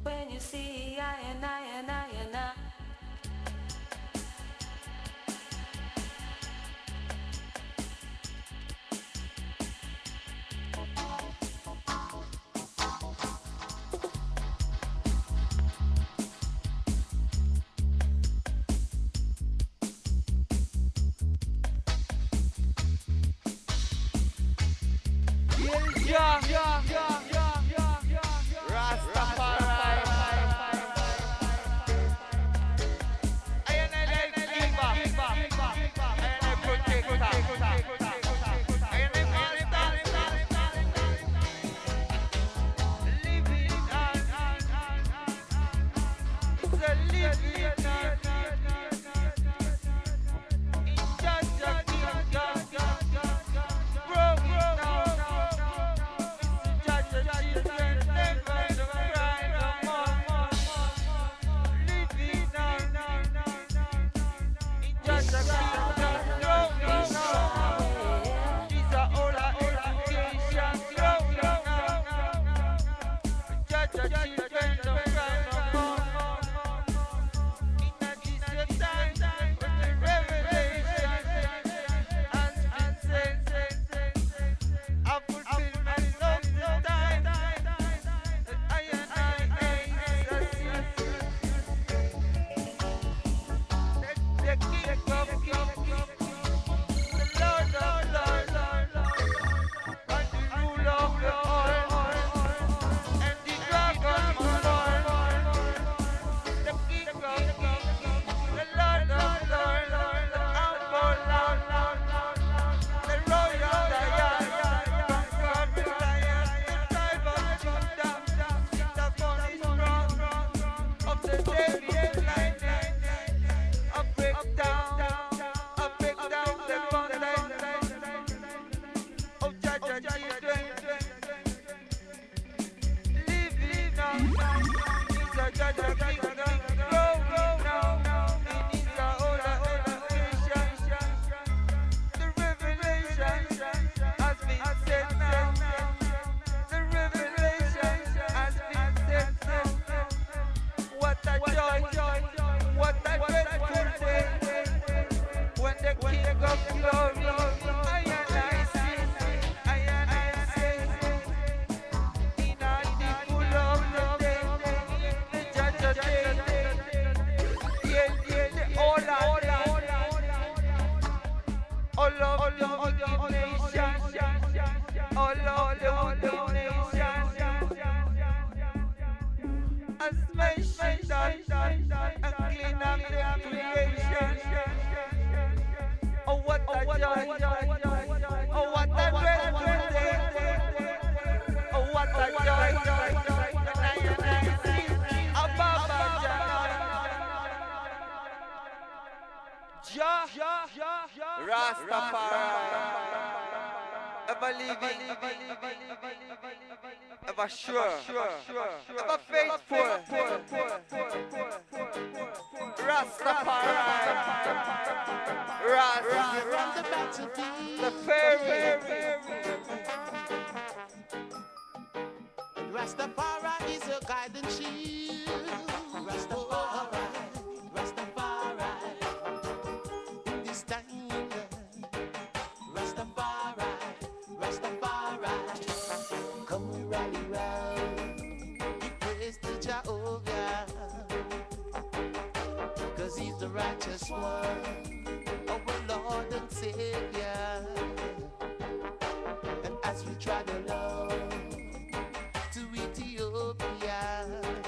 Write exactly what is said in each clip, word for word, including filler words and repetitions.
When you see I and I and I and I. Yeah, yeah, yeah, yeah, yeah, yeah. Rastafari. I am a giver. I am a protector. I am a master. Living on. It's a living on. In just a kingdom. Growing now. Just a children never to cry no more. Living on. In just a kingdom. Growing now. These are all our education. Growing now. Just a children don't cry no more. In a decent time, when the revelation has been said, I fulfillment of the time that I and I is the King of Kings, the Lord of Lords, and the ruler of the all, and the Dragon Lord, the King of Kings, the Lord of Lords, the humble Lord, the royal lion, conquering lion, the tribe of Judah, the funny strong of the David line. I break down, I break down the bondage of Jah Jah children. Living now, in the Jah Jah kingdom, growing now, in the whole education. The revelation has been said now. The revelation has been said now. What a joy, what a dreadful day when the King of Glory, I and I see, I and I say, in a deep full of the day, the judge of day, yeah, yeah, the all all all of the wicked nation, all of the wicked nation, as mentioned and clean up the creation. Oh, what a joy! Oh, what a dreadful day! Oh, what a joy! And I and I see above Jah, Jah, Rastafari, ever living, ever sure, ever faithful, Rastafari, Rast, the fairy, Rastafari is your guiding shield. Rastafari, Rastafari, in this time, Rastafari, Rastafari, come we rally round, give praise to Jehovah, cause he's the righteous one, our Lord and Savior, and as we trod along to Ethiopia,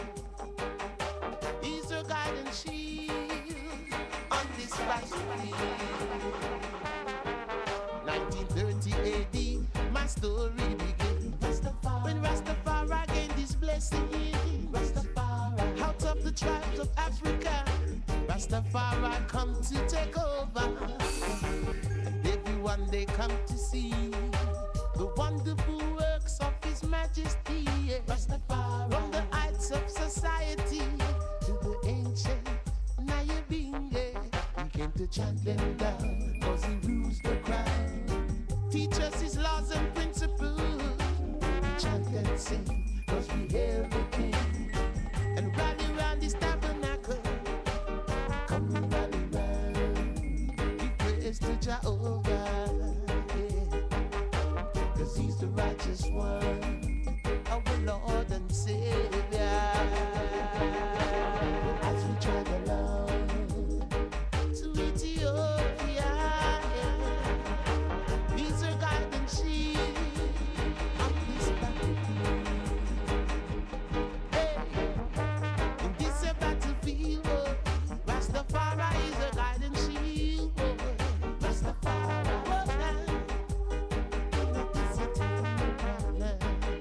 he's your guiding shield on this battlefield. nineteen thirty A D, my story begins. When Rastafari gained his blessing, Rastafari, out of the tribes of Africa, Rastafari come to take over, and everyone they come to see the wonderful works of His Majesty. Rastafari, from the heights of society to the ancient Nyabinge, He came to chant them down, cause He rules the crown. Teach us His laws and principles, we chant and sing, cause we hail the King. Jehovah, yeah. Cause he's the righteous one, our Lord and Savior. As we travel along to Ethiopia, yeah. He's our guiding shield on this battlefield. Hey, in this a battlefield, oh, Rastafari is a guiding shield. Oh, Rastafari, oh, now,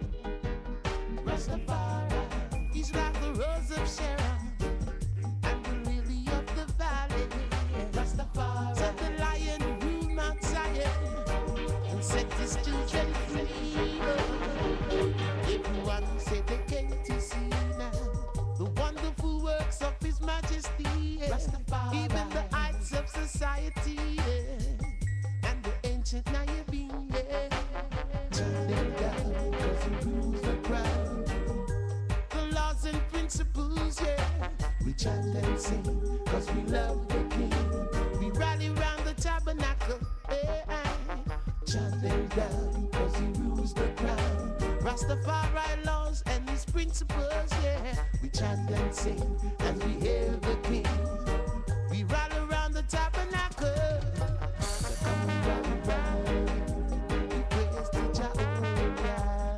Rastafari, he's like the rose of Sharon and the lily of the valley. Rastafari, said the lion who ruled Mount Zion and set his children free. Everyone said they came to see now the wonderful works of His Majesty. Rastafari, even the heights of society, yeah, and the ancient Nayabin, yeah. Turn them down, cause He rules the ground. The laws and principles, yeah. We chant and sing, cause we love the King. We rally round the tabernacle, yeah. Chant them down, cause He rules the ground. Rastafari laws and His principles, yeah. We chant and sing as we hail the King. We rally around the tabernacle. So come and rally round. We praise to Jehovah,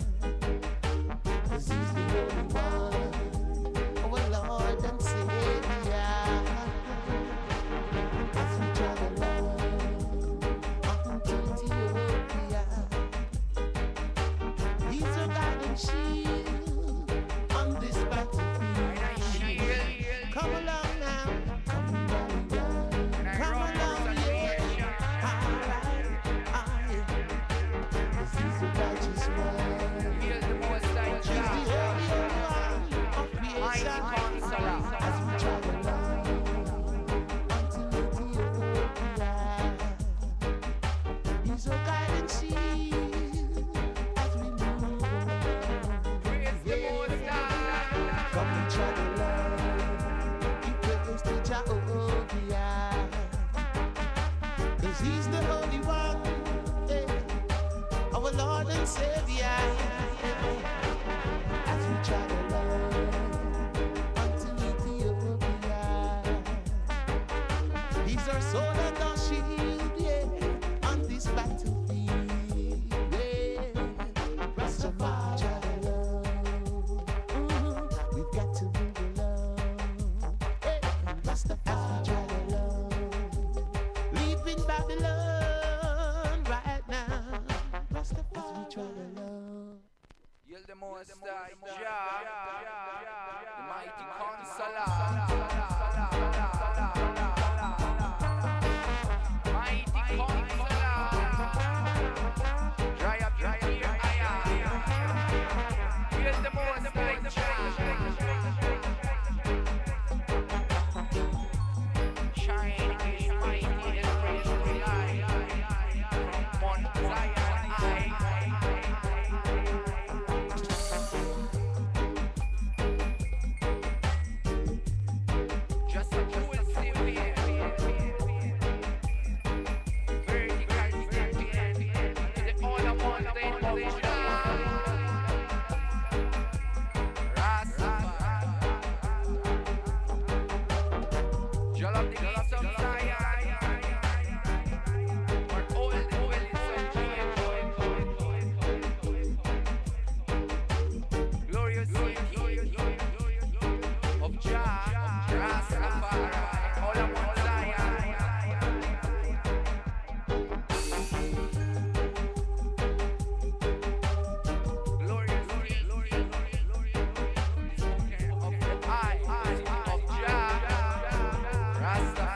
cause He's the Holy One, our Lord and Savior. As we travel on to Ethiopia, He's a guiding shield on this battlefield. Come along now, come along, come along, yeah. Alright, alright. This is the righteous one. He's the only one of creation. As we travel along unto Ethiopia, He's a guiding shield as we move along. Yeah. Come and travel along. We praise to Jehovah, cause He's the Holy One, yeah, our Lord and Savior. As we travel along unto Ethiopia, He's our sword and our shield, yeah, on this battlefield, yeah. Rastafari, travel along. Mhm. We've got to move along, hey. Rastafari, travel along. Leaving Babylon right now. Rastafari, travel along. Yield the most high Jah, the mighty Counselor, mighty Counselor. Dry up your tear, yield the most high Jah. Shine His mighty and graceful light from Mount Zion. Just a cool Simeon, vertical champion to the honor mountain of Jah. Rastafari, Jah of the gates of Zion, where all the dwellings of Jacob. Glorious city of Jah, Rastafari, all of Mount Zion. Glorious city of the eye of Jah, Rastafari.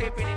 stepping in